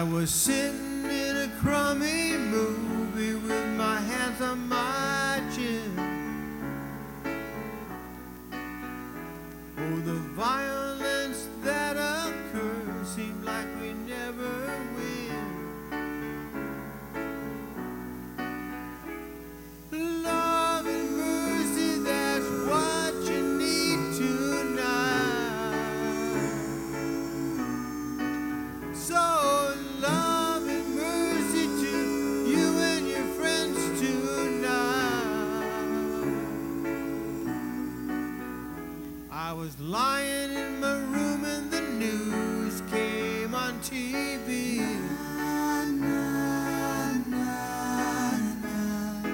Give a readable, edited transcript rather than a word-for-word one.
was sitting in a crummy movie with my hands on my chin. Oh, the violence that occurs seemed like we never win. Love and mercy, that's what you need tonight. So love and mercy to you and your friends tonight. I was lying